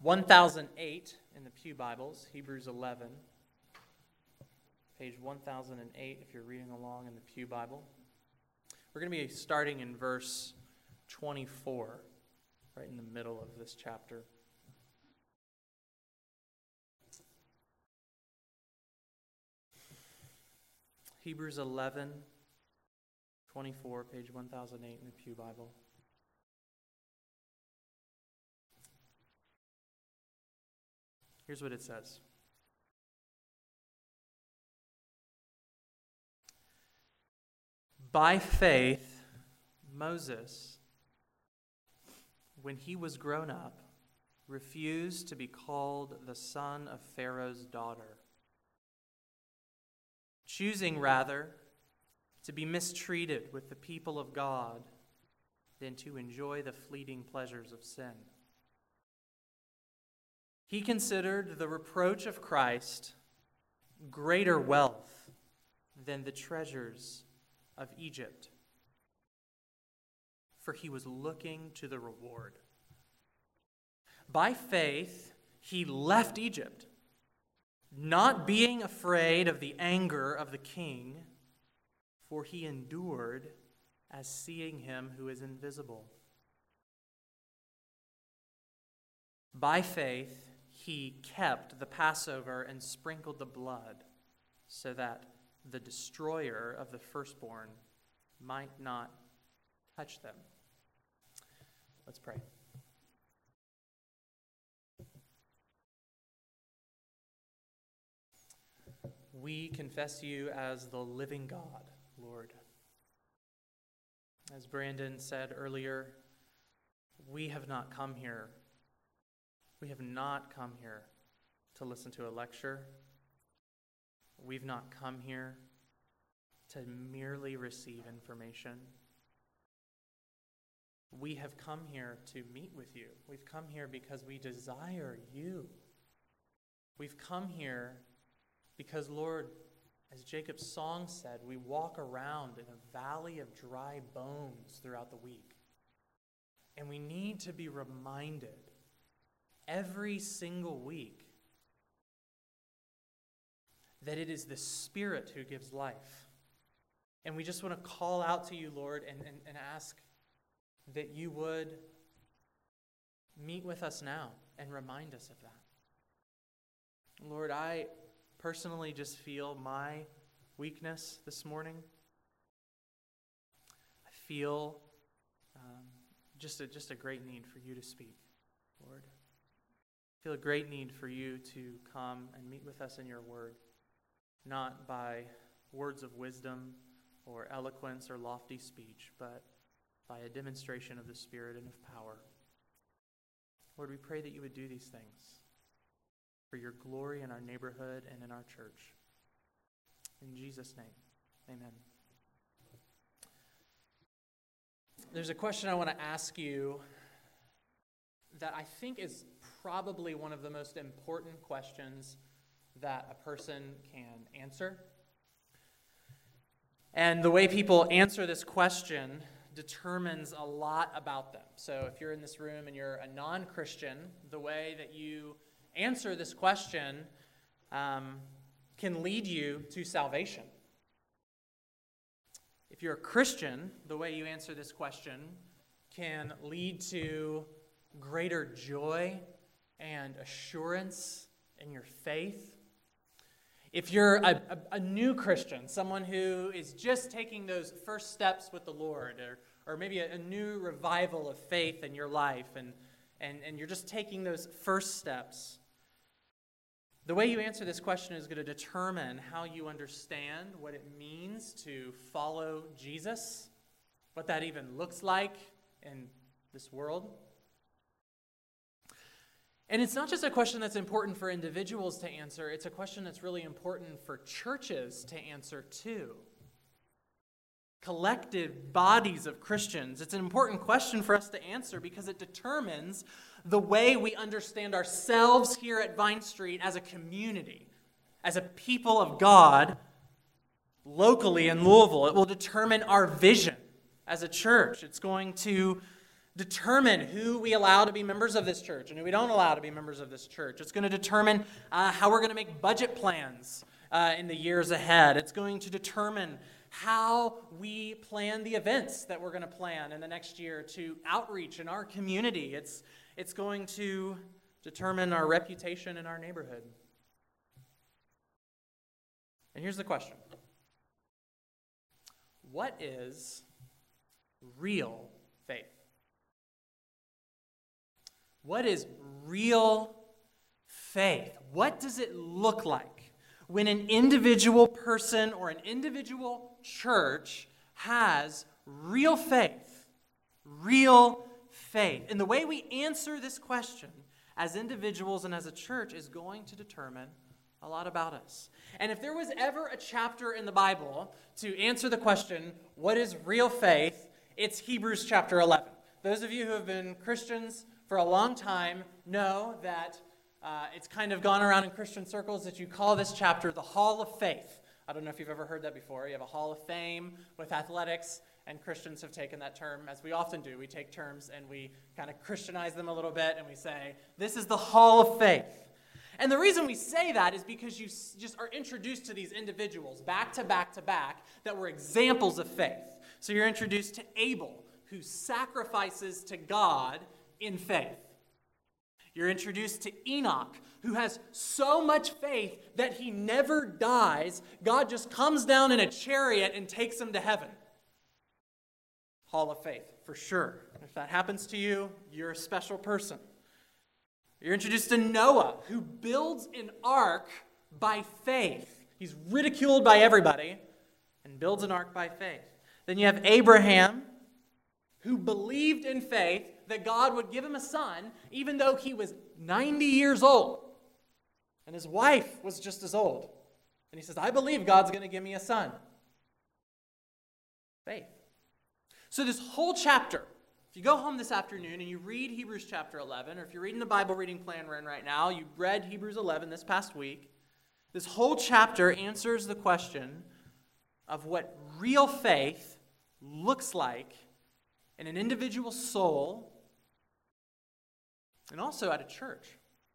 1008 in the Pew Bibles, Hebrews 11, page 1008 if you're reading along in the Pew Bible. We're going to be starting in verse 24, right in the middle of this chapter. Hebrews 11, 24, page 1008 in the Pew Bible. Here's what it says. By faith, Moses, when he was grown up, refused to be called the son of Pharaoh's daughter, choosing rather to be mistreated with the people of God than to enjoy the fleeting pleasures of sin. He considered the reproach of Christ greater wealth than the treasures of Egypt, for he was looking to the reward. By faith, he left Egypt, not being afraid of the anger of the king, for he endured as seeing him who is invisible. By faith, he kept the Passover and sprinkled the blood so that the destroyer of the firstborn might not touch them. Let's pray. We confess you as the living God, Lord. As Brandon said earlier, we have not come here to listen to a lecture. We've not come here to merely receive information. We have come here to meet with you. We've come here because we desire you. We've come here because, Lord, as Jacob's song said, we walk around in a valley of dry bones throughout the week. And we need to be reminded every single week that it is the Spirit who gives life. And we just want to call out to you, Lord, and ask that you would meet with us now and remind us of that. Lord, I personally just feel my weakness this morning. I feel just a great need for you to speak, Lord. I feel a great need for you to come and meet with us in your word, not by words of wisdom or eloquence or lofty speech, but by a demonstration of the Spirit and of power. Lord, we pray that you would do these things for your glory in our neighborhood and in our church. In Jesus' name, amen. There's a question I want to ask you that I think is probably one of the most important questions that a person can answer. And the way people answer this question determines a lot about them. So if you're in this room and you're a non-Christian, the way that you answer this question can lead you to salvation. If you're a Christian, the way you answer this question can lead to greater joy and assurance in your faith. If you're a new Christian, someone who is just taking those first steps with the Lord, or maybe a new revival of faith in your life, and you're just taking those first steps, the way you answer this question is going to determine how you understand what it means to follow Jesus, what that even looks like in this world. And it's not just a question that's important for individuals to answer, it's a question that's really important for churches to answer too. Collective bodies of Christians. It's an important question for us to answer because it determines the way we understand ourselves here at Vine Street as a community, as a people of God, locally in Louisville. It will determine our vision as a church. It's going to determine who we allow to be members of this church and who we don't allow to be members of this church. It's going to determine how we're going to make budget plans in the years ahead. It's going to determine how we plan the events that we're going to plan in the next year to outreach in our community. It's going to determine our reputation in our neighborhood. And here's the question. What is real faith? What is real faith? What does it look like when an individual person or an individual church has real faith? Real faith. And the way we answer this question as individuals and as a church is going to determine a lot about us. And if there was ever a chapter in the Bible to answer the question, what is real faith? It's Hebrews chapter 11. Those of you who have been Christians for a long time know that it's kind of gone around in Christian circles that you call this chapter the Hall of Faith. I don't know if you've ever heard that before. You have a Hall of Fame with athletics, and Christians have taken that term, as we often do. We take terms and we kind of Christianize them a little bit, and we say, this is the Hall of Faith. And the reason we say that is because you just are introduced to these individuals back to back to back that were examples of faith. So you're introduced to Abel, who sacrifices to God in faith. You're introduced to Enoch, who has so much faith that he never dies. God just comes down in a chariot and takes him to heaven. Hall of Faith, for sure. If that happens to you, you're a special person. You're introduced to Noah, who builds an ark by faith. He's ridiculed by everybody and builds an ark by faith. Then you have Abraham, who believed in faith that God would give him a son, even though he was 90 years old. And his wife was just as old. And he says, I believe God's going to give me a son. Faith. So this whole chapter, if you go home this afternoon and you read Hebrews chapter 11, or if you're reading the Bible reading plan we're in right now, you read Hebrews 11 this past week, this whole chapter answers the question of what real faith looks like in an individual soul and also at a church.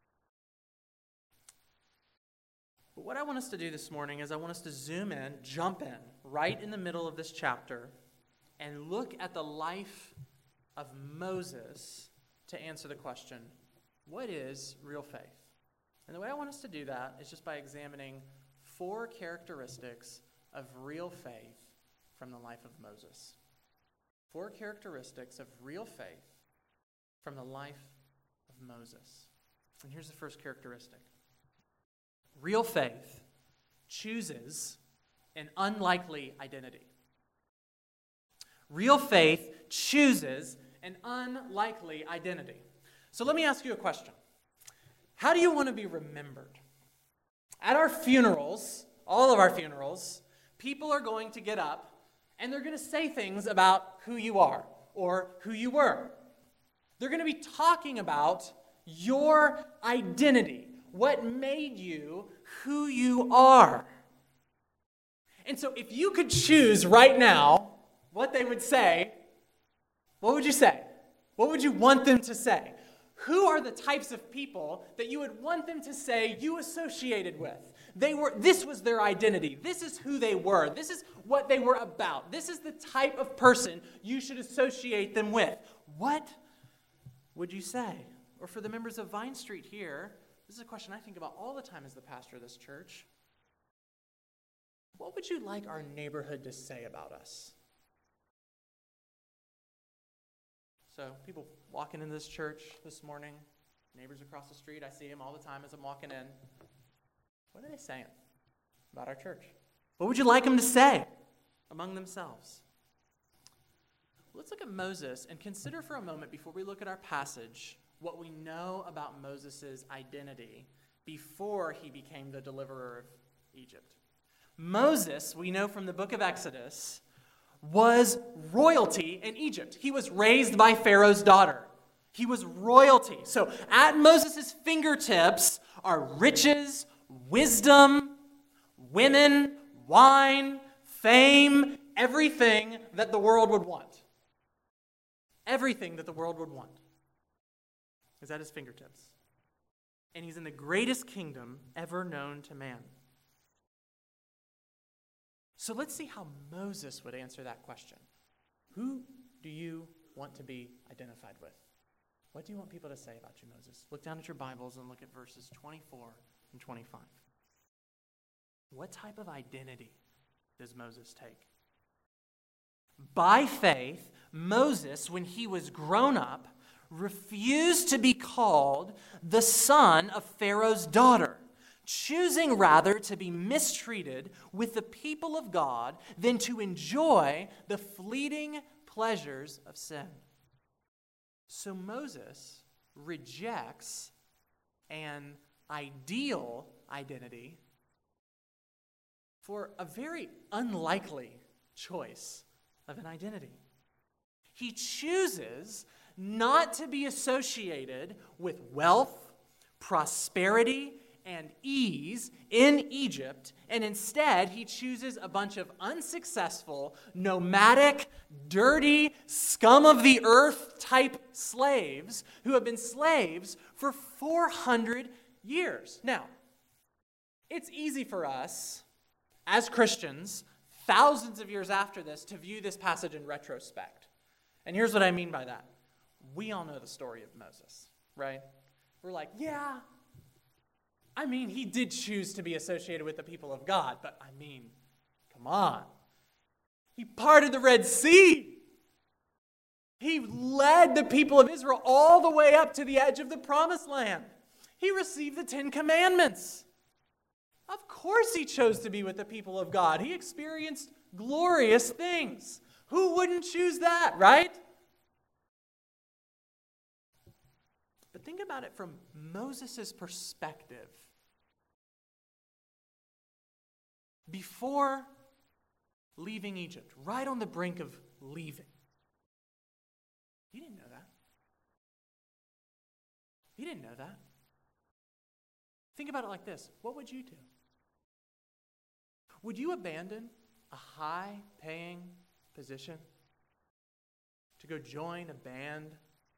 But what I want us to do this morning is I want us to zoom in, jump in, right in the middle of this chapter, and look at the life of Moses to answer the question, what is real faith? And the way I want us to do that is just by examining 4 characteristics of real faith from the life of Moses. 4 characteristics of real faith from the life of Moses. And here's the first characteristic. Real faith chooses an unlikely identity. Real faith chooses an unlikely identity. So let me ask you a question. How do you want to be remembered? At our funerals, all of our funerals, people are going to get up and they're going to say things about who you are or who you were. They're going to be talking about your identity, what made you who you are. And so if you could choose right now what they would say, what would you say? What would you want them to say? Who are the types of people that you would want them to say you associated with? This was their identity. This is who they were. This is what they were about. This is the type of person you should associate them with. What would you say? Or for the members of Vine Street here, this is a question I think about all the time as the pastor of this church. What would you like our neighborhood to say about us? So people walking into this church this morning, neighbors across the street, I see them all the time as I'm walking in. What are they saying about our church? What would you like them to say among themselves? Let's look at Moses and consider for a moment before we look at our passage what we know about Moses' identity before he became the deliverer of Egypt. Moses, we know from the book of Exodus, was royalty in Egypt. He was raised by Pharaoh's daughter. He was royalty. So at Moses' fingertips are riches, wisdom, women, wine, fame, everything that the world would want. everything that the world would want is at his fingertips. And he's in the greatest kingdom ever known to man. So let's see how Moses would answer that question. Who do you want to be identified with? What do you want people to say about you, Moses? Look down at your Bibles and look at verses 24 and 25. What type of identity does Moses take? By faith, Moses, when he was grown up, refused to be called the son of Pharaoh's daughter, choosing rather to be mistreated with the people of God than to enjoy the fleeting pleasures of sin. So Moses rejects an ideal identity for a very unlikely choice of an identity. He chooses not to be associated with wealth, prosperity, and ease in Egypt, and instead he chooses a bunch of unsuccessful, nomadic, dirty, scum of the earth type slaves who have been slaves for 400 years. Now, it's easy for us as Christians, thousands of years after this, to view this passage in retrospect. And here's what I mean by that. We all know the story of Moses, right? We're like, yeah, I mean, he did choose to be associated with the people of God, but I mean, come on. He parted the Red Sea. He led the people of Israel all the way up to the edge of the Promised Land. He received the 10 Commandments. Of course he chose to be with the people of God. He experienced glorious things. Who wouldn't choose that, right? But think about it from Moses' perspective. Before leaving Egypt, right on the brink of leaving, he didn't know that. He didn't know that. Think about it like this. What would you do? Would you abandon a high-paying position to go join a band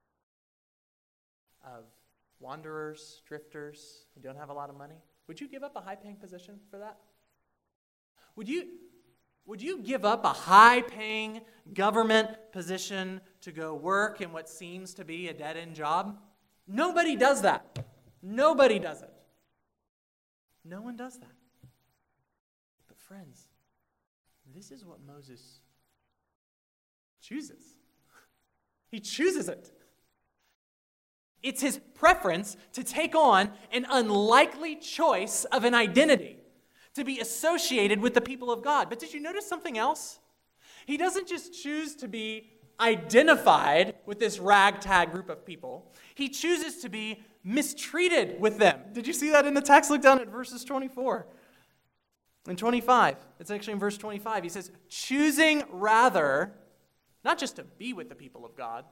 of wanderers, drifters, who don't have a lot of money? Would you give up a high-paying position for that? Would you give up a high-paying government position to go work in what seems to be a dead-end job? Nobody does that. Nobody does it. No one does that. But friends, this is what Moses chooses. He chooses it. It's his preference to take on an unlikely choice of an identity, to be associated with the people of God. But did you notice something else? He doesn't just choose to be identified with this ragtag group of people. He chooses to be mistreated with them. Did you see that in the text? Look down at verses 24 and 25. It's actually in verse 25. He says, choosing rather, not just to be with the people of God,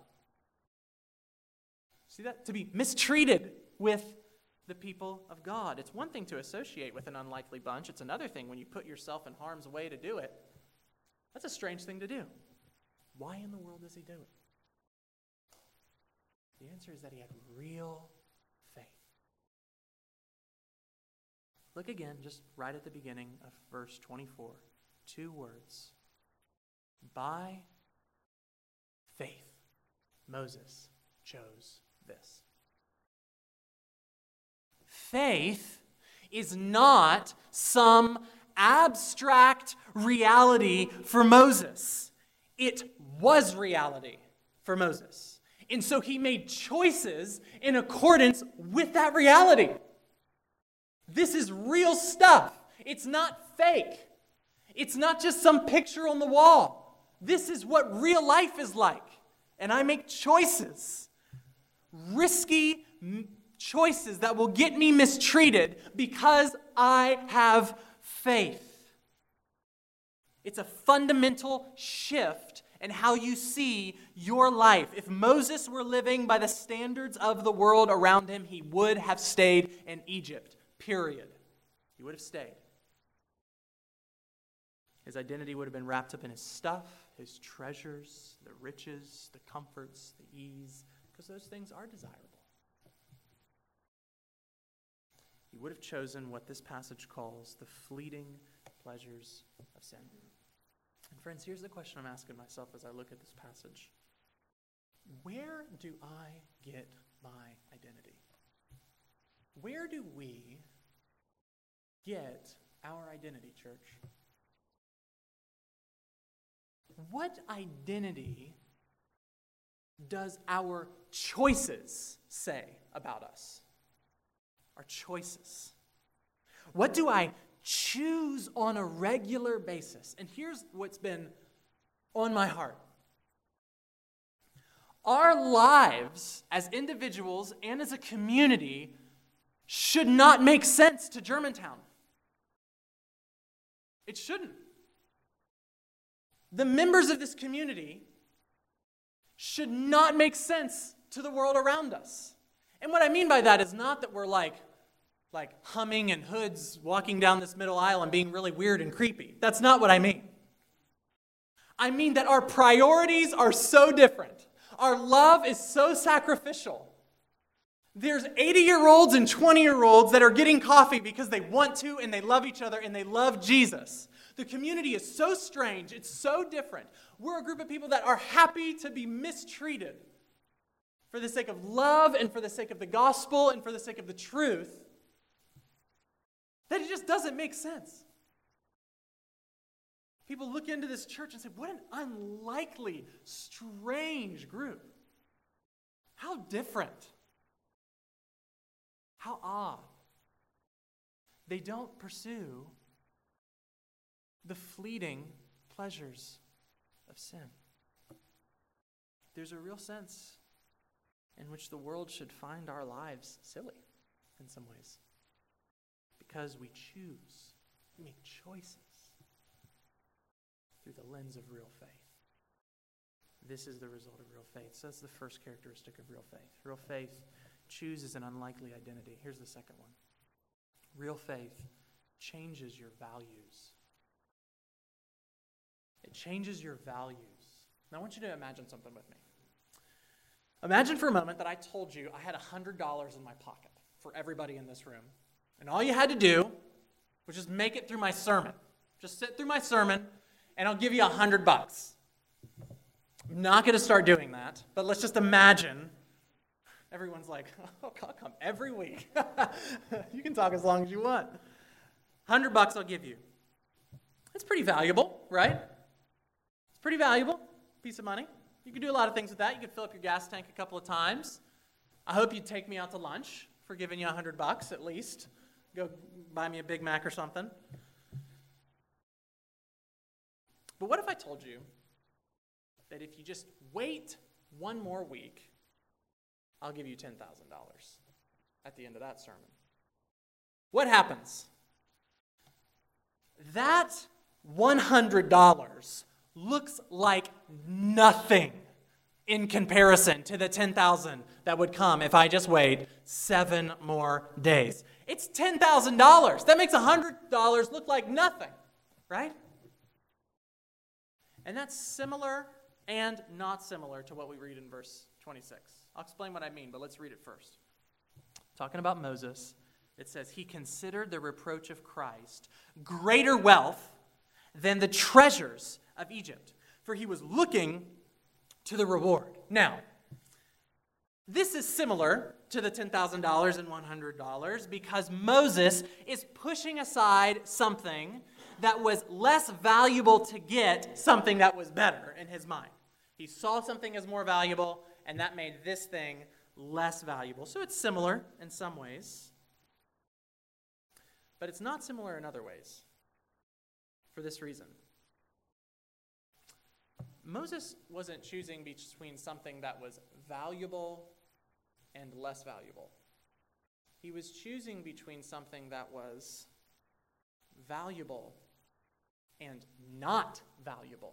see that? To be mistreated with the people of God. It's one thing to associate with an unlikely bunch. It's another thing when you put yourself in harm's way to do it. That's a strange thing to do. Why in the world does he do it? The answer is that he had real faith. Look again, just right at the beginning of verse 24. 2 words. By faith, Moses chose this. Faith is not some abstract reality for Moses. It was reality for Moses. And so he made choices in accordance with that reality. This is real stuff. It's not fake. It's not just some picture on the wall. This is what real life is like. And I make choices. Risky choices that will get me mistreated because I have faith. It's a fundamental shift in how you see your life. If Moses were living by the standards of the world around him, he would have stayed in Egypt, period. He would have stayed. His identity would have been wrapped up in his stuff, his treasures, the riches, the comforts, the ease, because those things are desirable. He would have chosen what this passage calls the fleeting pleasures of sin. And friends, here's the question I'm asking myself as I look at this passage. Where do I get my identity? Where do we get our identity, church? What identity does our choices say about us? Our choices. What do I choose on a regular basis? And here's what's been on my heart. Our lives as individuals and as a community should not make sense to Germantown. It shouldn't. The members of this community should not make sense to the world around us. And what I mean by that is not that we're like humming in hoods walking down this middle aisle and being really weird and creepy. That's not what I mean. I mean that our priorities are so different. Our love is so sacrificial. There's 80-year-olds and 20-year-olds that are getting coffee because they want to and they love each other and they love Jesus. The community is so strange. It's so different. We're a group of people that are happy to be mistreated for the sake of love and for the sake of the gospel and for the sake of the truth, that it just doesn't make sense. People look into this church and say, what an unlikely, strange group. How different. How odd. They don't pursue the fleeting pleasures of sin. There's a real sense in which the world should find our lives silly in some ways. Because we choose, we make choices through the lens of real faith. This is the result of real faith. So that's the first characteristic of real faith. Real faith chooses an unlikely identity. Here's the second one. Real faith changes your values. It changes your values. Now I want you to imagine something with me. Imagine for a moment that I told you I had $100 in my pocket for everybody in this room. And all you had to do was just make it through my sermon. Just sit through my sermon, and I'll give you $100. I'm not going to start doing that, but let's just imagine. Everyone's like, oh, I'll come every week. You can talk as long as you want. $100 I'll give you. It's pretty valuable, right? It's pretty valuable piece of money. You can do a lot of things with that. You could fill up your gas tank a couple of times. I hope you'd take me out to lunch for giving you $100 at least. Go buy me a Big Mac or something. But what if I told you that if you just wait one more week, I'll give you $10,000 at the end of that sermon? What happens? That $100 looks like nothing in comparison to the $10,000 that would come if I just wait 7 more days. It's $10,000. That makes $100 look like nothing, right? And that's similar and not similar to what we read in verse 26. I'll explain what I mean, but let's read it first. Talking about Moses, it says, he considered the reproach of Christ greater wealth than the treasures of Egypt, for he was looking to the reward. Now, this is similar to the $10,000 and $100 because Moses is pushing aside something that was less valuable to get something that was better in his mind. He saw something as more valuable, and that made this thing less valuable. So it's similar in some ways, but it's not similar in other ways for this reason. Moses wasn't choosing between something that was valuable and less valuable. He was choosing between something that was valuable and not valuable.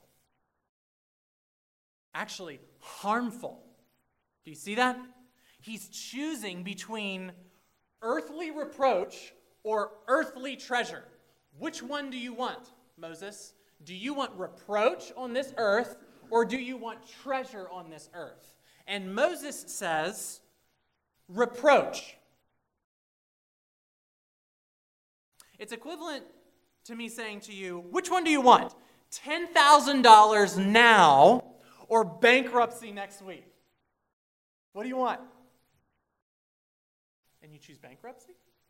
Actually, harmful. Do you see that? He's choosing between earthly reproach or earthly treasure. Which one do you want, Moses? Do you want reproach on this earth, or do you want treasure on this earth? And Moses says, reproach. It's equivalent to me saying to you, which one do you want? $10,000 now or bankruptcy next week? What do you want? And you choose bankruptcy?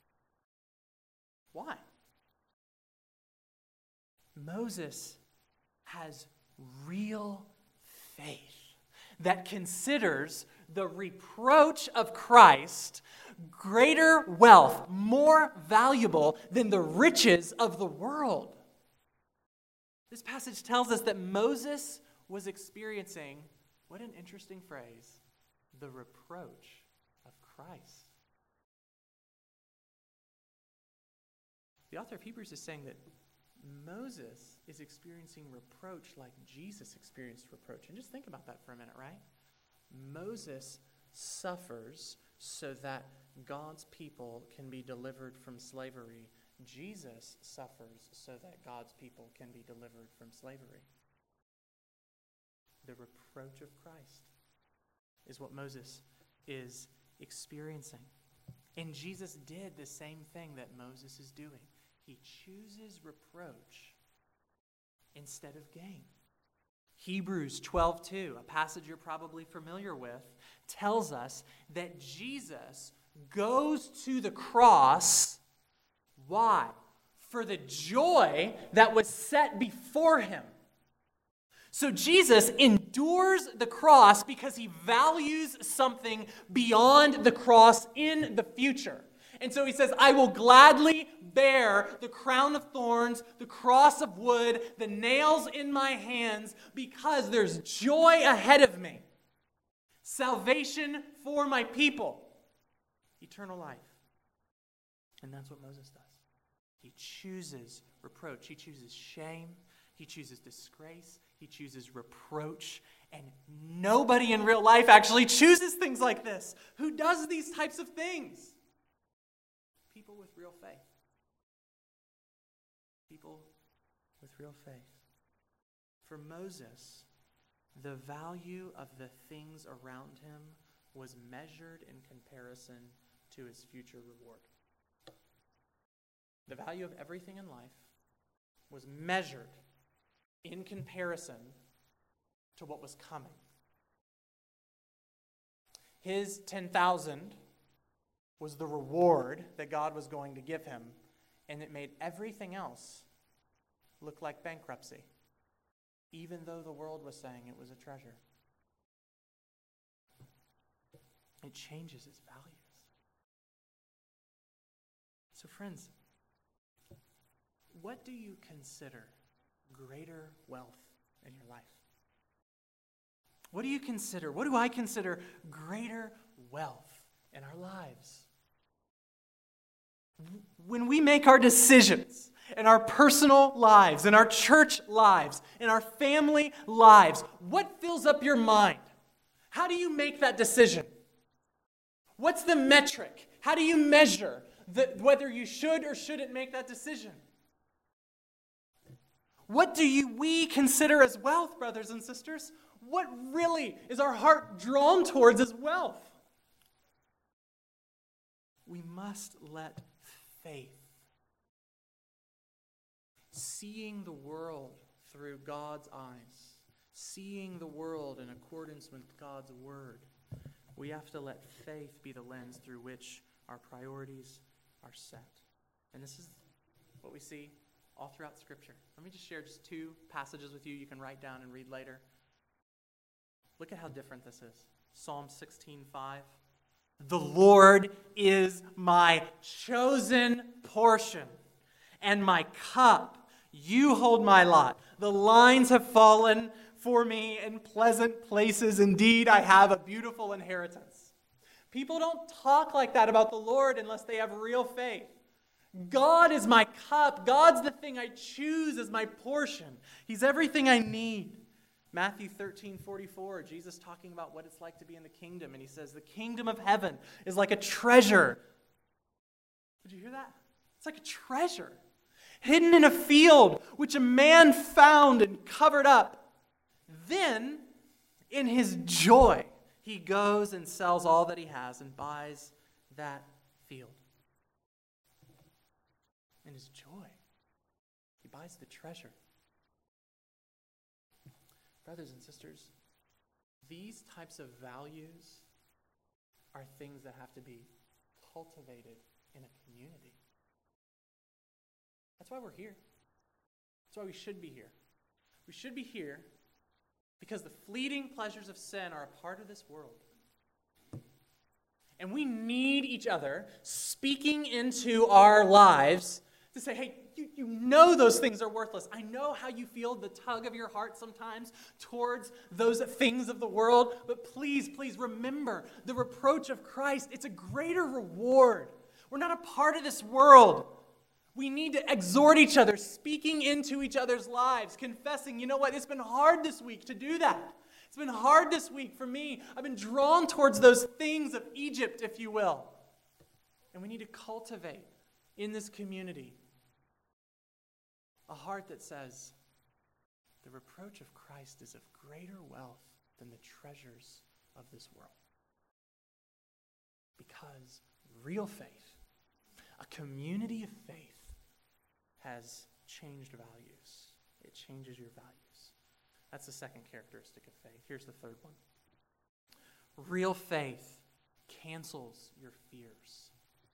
Why? Moses has real faith that considers the reproach of Christ greater wealth, more valuable than the riches of the world. This passage tells us that Moses was experiencing, what an interesting phrase, the reproach of Christ. The author of Hebrews is saying that Moses is experiencing reproach like Jesus experienced reproach. And just think about that for a minute, right? Moses suffers so that God's people can be delivered from slavery. Jesus suffers so that God's people can be delivered from slavery. The reproach of Christ is what Moses is experiencing. And Jesus did the same thing that Moses is doing. He chooses reproach instead of gain. Hebrews 12:2, a passage you're probably familiar with, tells us that Jesus goes to the cross. Why? For the joy that was set before him. So Jesus endures the cross because he values something beyond the cross in the future. And so he says, I will gladly bear the crown of thorns, the cross of wood, the nails in my hands, because there's joy ahead of me. Salvation for my people. Eternal life. And that's what Moses does. He chooses reproach. He chooses shame. He chooses disgrace. He chooses reproach. And nobody in real life actually chooses things like this. Who does these types of things? People with real faith. People with real faith. For Moses, the value of the things around him was measured in comparison to his future reward. The value of everything in life was measured in comparison to what was coming. His 10,000 was the reward that God was going to give him, and it made everything else look like bankruptcy, even though the world was saying it was a treasure. It changes its values. So friends, what do you consider greater wealth in your life? What do you consider? What do I consider greater wealth in our lives? When we make our decisions in our personal lives, in our church lives, in our family lives, what fills up your mind? How do you make that decision? What's the metric? How do you measure whether you should or shouldn't make that decision? What do we consider as wealth, brothers and sisters? What really is our heart drawn towards as wealth? We must let faith, seeing the world through God's eyes, seeing the world in accordance with God's word, we have to let faith be the lens through which our priorities are set. And this is what we see all throughout Scripture. Let me just share just two passages with you can write down and read later. Look at how different this is. Psalm 16:5. The Lord is my chosen portion and my cup. You hold my lot. The lines have fallen for me in pleasant places. Indeed, I have a beautiful inheritance. People don't talk like that about the Lord unless they have real faith. God is my cup. God's the thing I choose as my portion. He's everything I need. Matthew 13:44, Jesus talking about what it's like to be in the kingdom. And he says, the kingdom of heaven is like a treasure. Did you hear that? It's like a treasure hidden in a field, which a man found and covered up. Then, in his joy, he goes and sells all that he has and buys that field. In his joy, he buys the treasure. Brothers and sisters, these types of values are things that have to be cultivated in a community. That's why we're here. That's why we should be here. We should be here because the fleeting pleasures of sin are a part of this world. And we need each other speaking into our lives to say, hey, you know those things are worthless. I know how you feel the tug of your heart sometimes towards those things of the world, but please remember the reproach of Christ. It's a greater reward. We're not a part of this world. We need to exhort each other, speaking into each other's lives, confessing, you know what, it's been hard this week to do that. It's been hard this week for me. I've been drawn towards those things of Egypt, if you will. And we need to cultivate in this community a heart that says, the reproach of Christ is of greater wealth than the treasures of this world. Because real faith, a community of faith, has changed values. It changes your values. That's the second characteristic of faith. Here's the third one. Real faith cancels your fears.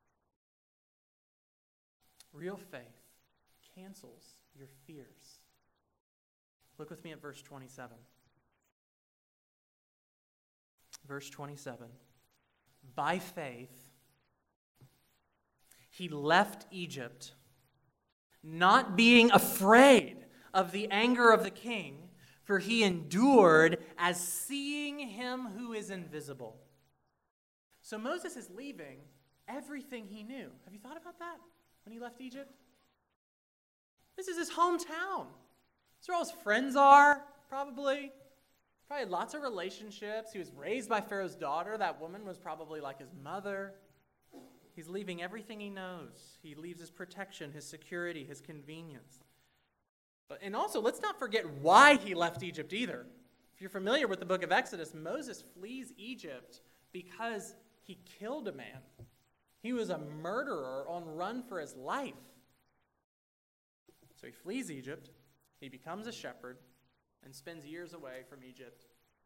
Real faith cancels your fears. Look with me at verse 27. Verse 27. By faith, he left Egypt, not being afraid of the anger of the king, for he endured as seeing him who is invisible. So Moses is leaving everything he knew. Have you thought about that when he left Egypt? This is his hometown. That's where all his friends are, probably. Probably had lots of relationships. He was raised by Pharaoh's daughter. That woman was probably like his mother. He's leaving everything he knows. He leaves his protection, his security, his convenience. And also, let's not forget why he left Egypt either. If you're familiar with the book of Exodus, Moses flees Egypt because he killed a man. He was a murderer on run for his life. So he flees Egypt, he becomes a shepherd, and spends years away from Egypt.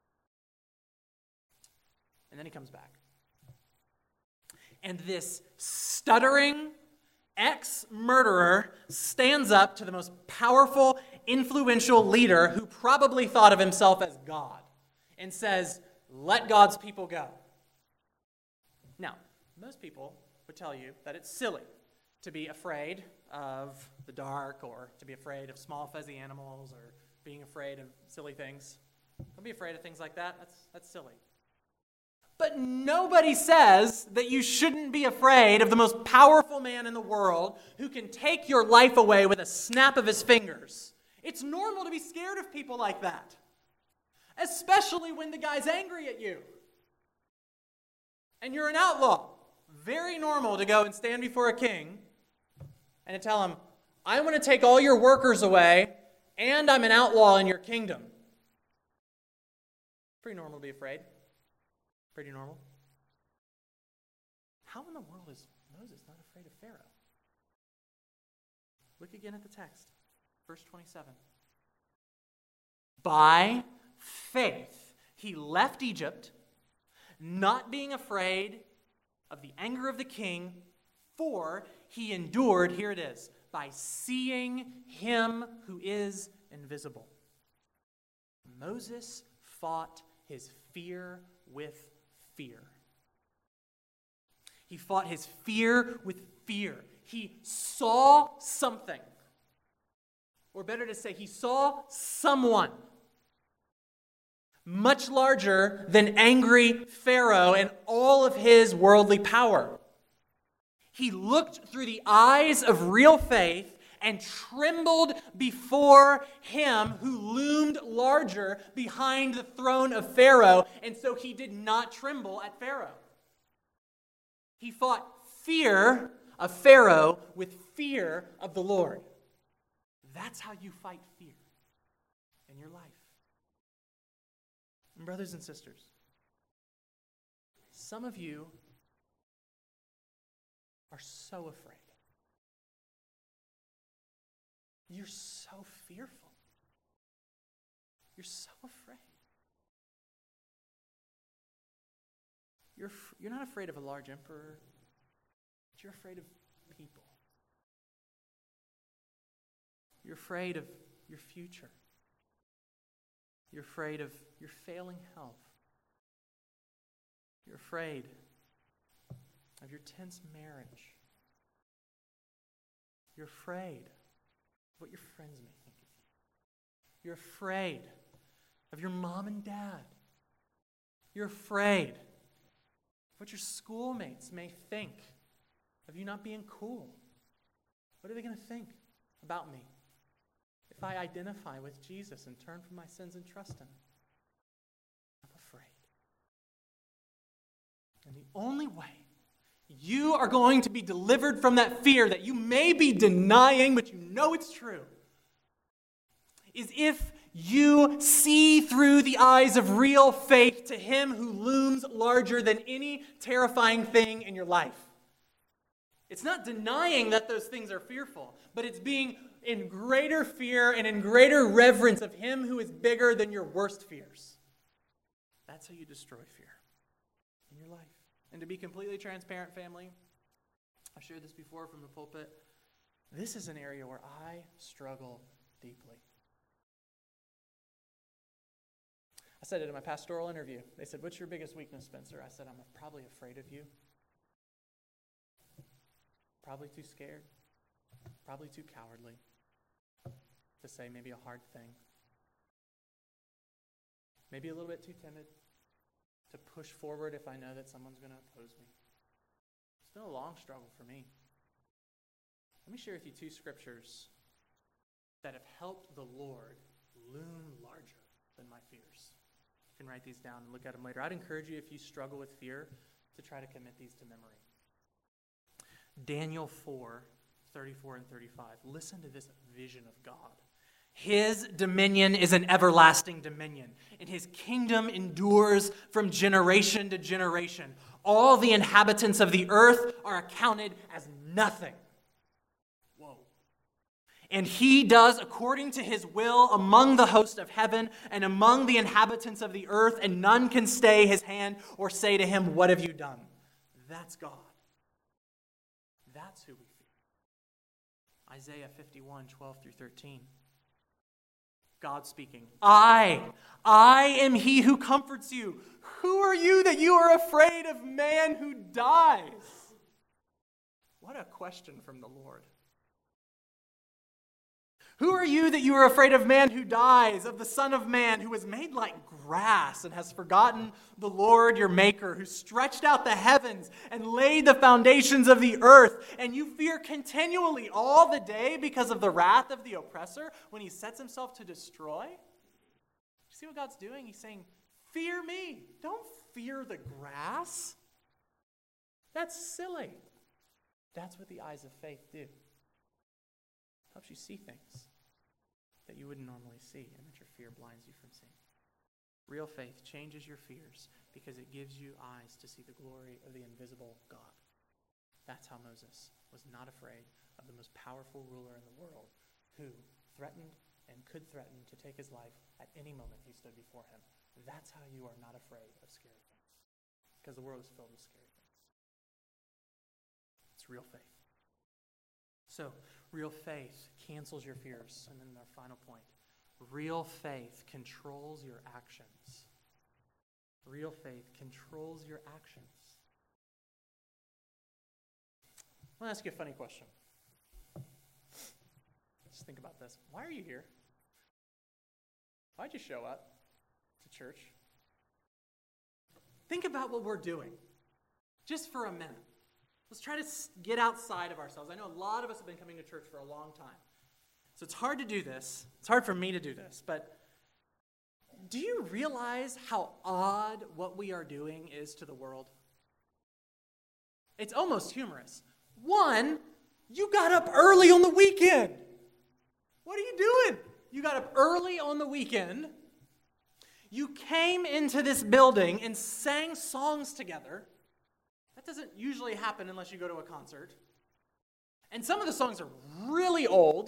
And then he comes back. And this stuttering ex-murderer stands up to the most powerful, influential leader who probably thought of himself as God and says, let God's people go. Now, most people would tell you that it's silly to be afraid of the dark or to be afraid of small fuzzy animals or being afraid of silly things. Don't be afraid of things like that. That's silly. But nobody says that you shouldn't be afraid of the most powerful man in the world who can take your life away with a snap of his fingers. It's normal to be scared of people like that, especially when the guy's angry at you and you're an outlaw. Very normal to go and stand before a king and to tell him, I want to take all your workers away and I'm an outlaw in your kingdom. Pretty normal to be afraid. Pretty normal. How in the world is Moses not afraid of Pharaoh? Look again at the text. Verse 27. By faith, he left Egypt, not being afraid of the anger of the king, for he endured, here it is, by seeing him who is invisible. Moses fought his fear with fear. He fought his fear with fear. He saw something. Or better to say, he saw someone much larger than angry Pharaoh and all of his worldly power. He looked through the eyes of real faith and trembled before him who loomed larger behind the throne of Pharaoh, and so he did not tremble at Pharaoh. He fought fear of Pharaoh with fear of the Lord. That's how you fight fear in your life. And brothers and sisters, some of you are so afraid. You're so fearful. You're so afraid. You're not afraid of a large emperor, but you're afraid of people. You're afraid of your future. You're afraid of your failing health. You're afraid of your tense marriage. You're afraid of what your friends may think of you. You're afraid of your mom and dad. You're afraid of what your schoolmates may think of you not being cool. What are they going to think about me if I identify with Jesus and turn from my sins and trust Him? I'm afraid. And the only way you are going to be delivered from that fear that you may be denying, but you know it's true, is if you see through the eyes of real faith to Him who looms larger than any terrifying thing in your life. It's not denying that those things are fearful, but it's being in greater fear and in greater reverence of Him who is bigger than your worst fears. That's how you destroy fear in your life. And to be completely transparent, family, I've shared this before from the pulpit, this is an area where I struggle deeply. I said it in my pastoral interview. They said, "What's your biggest weakness, Spencer?" I said, "I'm probably afraid of you. Probably too scared. Probably too cowardly to say maybe a hard thing. Maybe a little bit too timid to push forward if I know that someone's going to oppose me." It's been a long struggle for me. Let me share with you two scriptures that have helped the Lord loom larger than my fears. You can write these down and look at them later. I'd encourage you, if you struggle with fear, to try to commit these to memory. Daniel 4:34 and 35. Listen to this vision of God. His dominion is an everlasting dominion, and His kingdom endures from generation to generation. All the inhabitants of the earth are accounted as nothing. Whoa. And He does according to His will among the host of heaven and among the inhabitants of the earth, and none can stay His hand or say to Him, "What have you done?" That's God. That's who we fear. Isaiah 51:12 through 13. God speaking, I am He who comforts you. Who are you that you are afraid of man who dies? What a question from the Lord. Who are you that you are afraid of man who dies, of the Son of Man who was made like grass and has forgotten the Lord your Maker, who stretched out the heavens and laid the foundations of the earth, and you fear continually all the day because of the wrath of the oppressor when he sets himself to destroy? You see what God's doing? He's saying, fear me. Don't fear the grass. That's silly. That's what the eyes of faith do. Helps you see things that you wouldn't normally see and that your fear blinds you from seeing. Real faith changes your fears because it gives you eyes to see the glory of the invisible God. That's how Moses was not afraid of the most powerful ruler in the world who threatened and could threaten to take his life at any moment he stood before him. That's how you are not afraid of scary things, because the world is filled with scary things. It's real faith. So, real faith cancels your fears. And then our final point. Real faith controls your actions. Real faith controls your actions. I want to ask you a funny question. Just think about this. Why are you here? Why'd you show up to church? Think about what we're doing. Just for a minute. Let's try to get outside of ourselves. I know a lot of us have been coming to church for a long time. So it's hard to do this. It's hard for me to do this. But do you realize how odd what we are doing is to the world? It's almost humorous. One, you got up early on the weekend. What are you doing? You got up early on the weekend. You came into this building and sang songs together. That doesn't usually happen unless you go to a concert. And some of the songs are really old.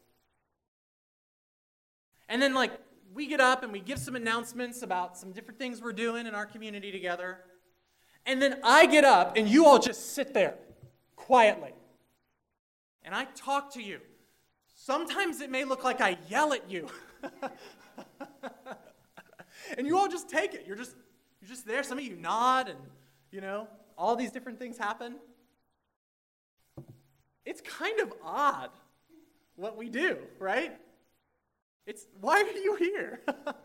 And then, we get up and we give some announcements about some different things we're doing in our community together. And then I get up and you all just sit there quietly. And I talk to you. Sometimes it may look like I yell at you. And you all just take it. You're just there. Some of you nod and, all these different things happen. It's kind of odd what we do, right? Why are you here?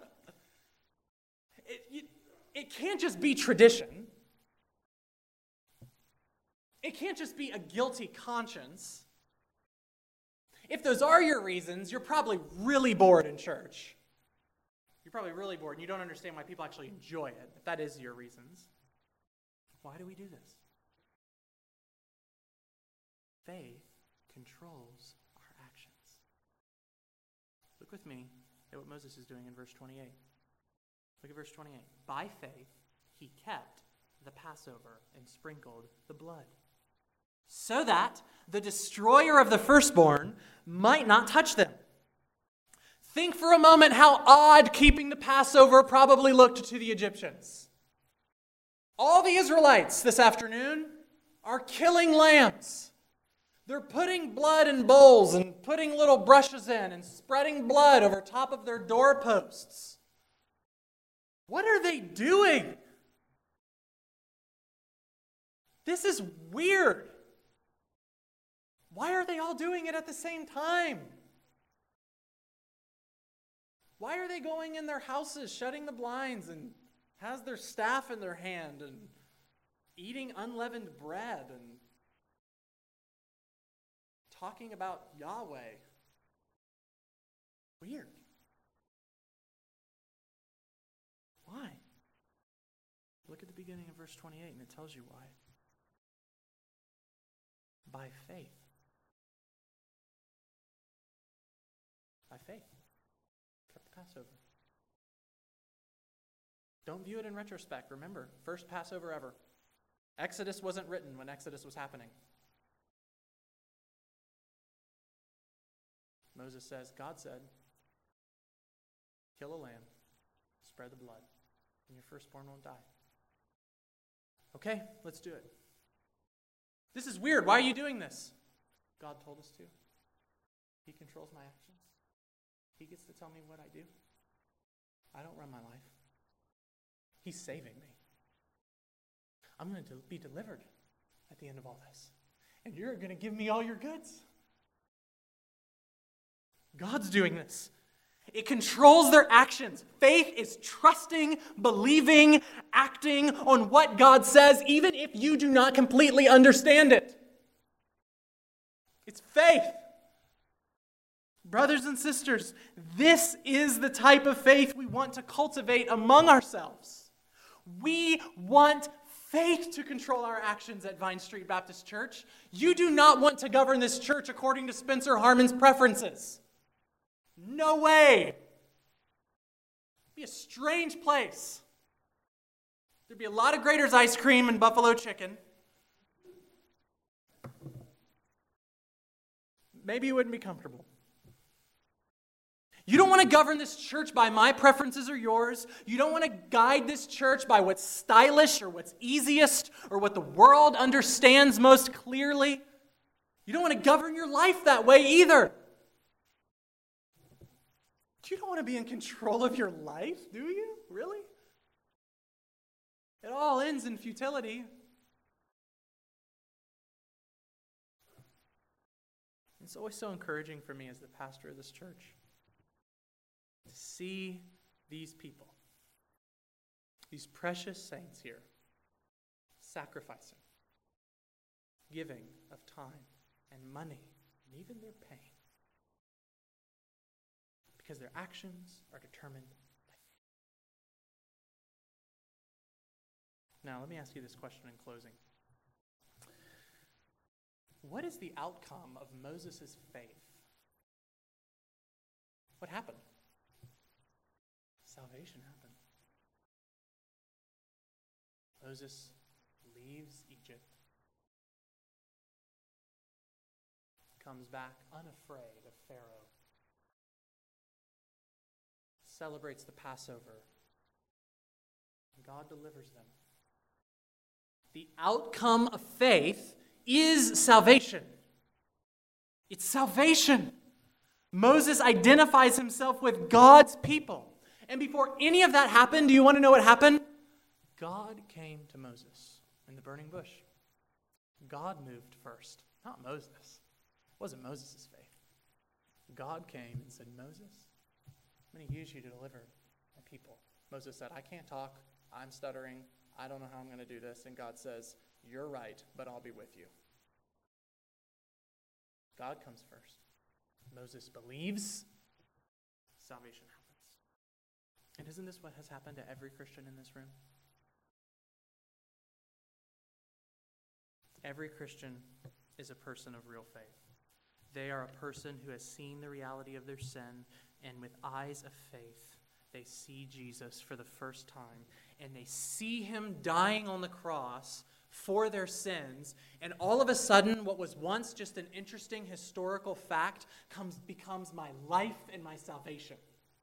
It can't just be tradition. It can't just be a guilty conscience. If those are your reasons, you're probably really bored in church. You're probably really bored and you don't understand why people actually enjoy it, if that is your reasons. Why do we do this? Faith controls our actions. Look with me at what Moses is doing in verse 28. Look at verse 28. By faith, he kept the Passover and sprinkled the blood, so that the destroyer of the firstborn might not touch them. Think for a moment how odd keeping the Passover probably looked to the Egyptians. All the Israelites this afternoon are killing lambs. They're putting blood in bowls and putting little brushes in and spreading blood over top of their doorposts. What are they doing? This is weird. Why are they all doing it at the same time? Why are they going in their houses, shutting the blinds, and has their staff in their hand and eating unleavened bread and talking about Yahweh? Weird. Why? Look at the beginning of verse 28 and it tells you why. By faith. By faith. Kept the Passover. Don't view it in retrospect. Remember, first Passover ever. Exodus wasn't written when Exodus was happening. Moses says, God said, kill a lamb, spread the blood, and your firstborn won't die. Okay, let's do it. This is weird. Why are you doing this? God told us to. He controls my actions. He gets to tell me what I do. I don't run my life. He's saving me. I'm going to be delivered at the end of all this. And you're going to give me all your goods. God's doing this. It controls their actions. Faith is trusting, believing, acting on what God says, even if you do not completely understand it. It's faith. Brothers and sisters, this is the type of faith we want to cultivate among ourselves. We want faith to control our actions at Vine Street Baptist Church. You do not want to govern this church according to Spencer Harmon's preferences. No way. It'd be a strange place. There'd be a lot of Grater's ice cream and buffalo chicken. Maybe you wouldn't be comfortable. You don't want to govern this church by my preferences or yours. You don't want to guide this church by what's stylish or what's easiest or what the world understands most clearly. You don't want to govern your life that way either. You don't want to be in control of your life, do you? Really? It all ends in futility. It's always so encouraging for me as the pastor of this church to see these people, these precious saints here, sacrificing, giving of time and money and even their pain, because their actions are determined by faith. Now, let me ask you this question in closing. What is the outcome of Moses' faith what happened? Salvation happened. Moses leaves Egypt, comes back unafraid of Pharaoh, celebrates the Passover, and God delivers them. The outcome of faith is salvation. It's salvation. Moses identifies himself with God's people. And before any of that happened, do you want to know what happened? God came to Moses in the burning bush. God moved first, not Moses. It wasn't Moses' faith. God came and said, Moses, I'm going to use you to deliver my people. Moses said, I can't talk. I'm stuttering. I don't know how I'm going to do this. And God says, you're right, but I'll be with you. God comes first. Moses believes. Salvation happens. And isn't this what has happened to every Christian in this room? Every Christian is a person of real faith. They are a person who has seen the reality of their sin, and with eyes of faith, they see Jesus for the first time, and they see him dying on the cross for their sins, and all of a sudden, what was once just an interesting historical fact becomes my life and my salvation.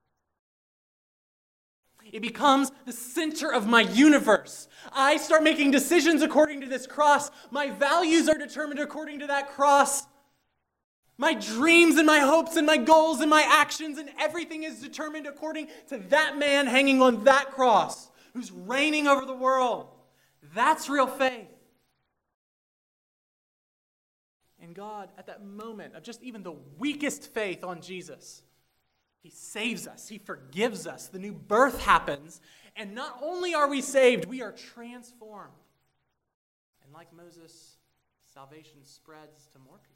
It becomes the center of my universe. I start making decisions according to this cross. My values are determined according to that cross. My dreams and my hopes and my goals and my actions and everything is determined according to that man hanging on that cross who's reigning over the world. That's real faith. And God, at that moment of just even the weakest faith on Jesus, he saves us. He forgives us. The new birth happens. And not only are we saved, we are transformed. And like Moses, salvation spreads to more people.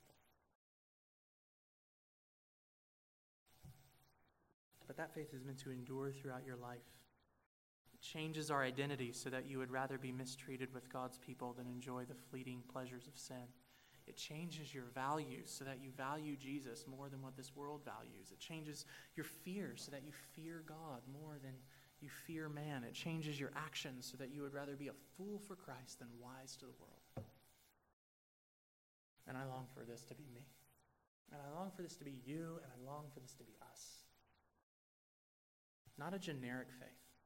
But that faith is meant to endure throughout your life. It changes our identity so that you would rather be mistreated with God's people than enjoy the fleeting pleasures of sin. It changes your values so that you value Jesus more than what this world values. It changes your fears so that you fear God more than you fear man. It changes your actions so that you would rather be a fool for Christ than wise to the world. And I long for this to be me. And I long for this to be you, and I long for this to be us. Not a generic faith,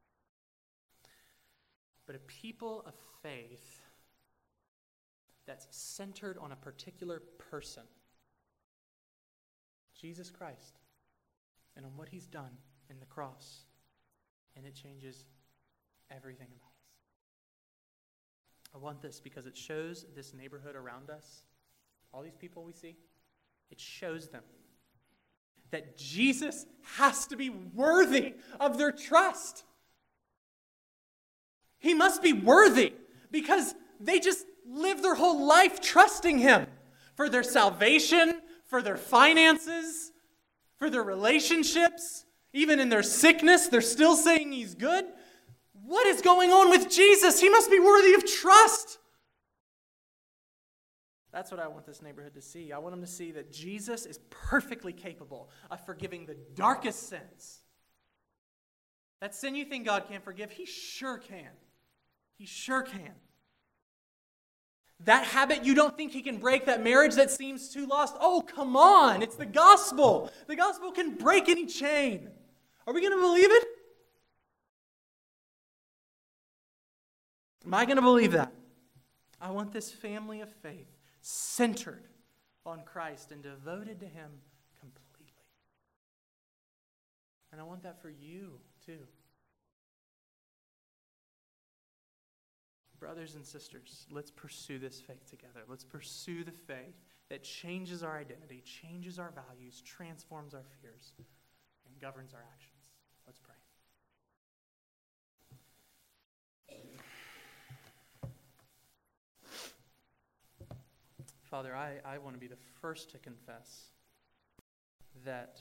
but a people of faith that's centered on a particular person, Jesus Christ, and on what he's done in the cross. And it changes everything about us. I want this because it shows this neighborhood around us, all these people we see, it shows them that Jesus has to be worthy of their trust. He must be worthy because they just live their whole life trusting him for their salvation, for their finances, for their relationships. Even in their sickness, they're still saying he's good. What is going on with Jesus? He must be worthy of trust. That's what I want this neighborhood to see. I want them to see that Jesus is perfectly capable of forgiving the darkest sins. That sin you think God can't forgive, he sure can. He sure can. That habit you don't think he can break, that marriage that seems too lost, oh, come on, it's the gospel. The gospel can break any chain. Are we going to believe it? Am I going to believe that? I want this family of faith centered on Christ and devoted to him completely. And I want that for you too. Brothers and sisters, let's pursue this faith together. Let's pursue the faith that changes our identity, changes our values, transforms our fears, and governs our actions. Let's pray. Father, I want to be the first to confess that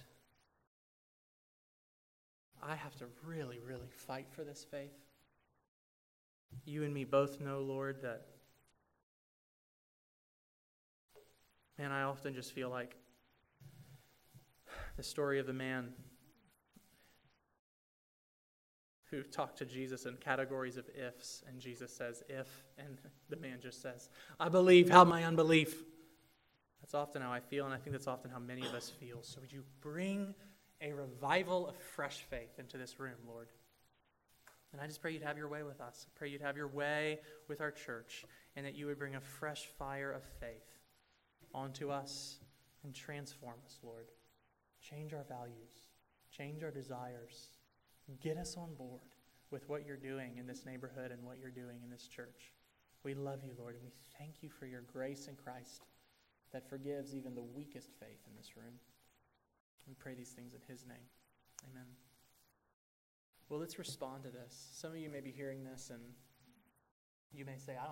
I have to really, really fight for this faith. You and me both know, Lord, that, man, I often just feel like the story of the man who talk to Jesus in categories of ifs, and Jesus says, if, and the man just says, I believe, help my unbelief. That's often how I feel, and I think that's often how many of us feel. So would you bring a revival of fresh faith into this room, Lord? And I just pray you'd have your way with us. I pray you'd have your way with our church, and that you would bring a fresh fire of faith onto us and transform us, Lord. Change our values. Change our desires. Get us on board with what you're doing in this neighborhood and what you're doing in this church. We love you, Lord, and we thank you for your grace in Christ that forgives even the weakest faith in this room. We pray these things in his name. Amen. Well, let's respond to this. Some of you may be hearing this and you may say, I don't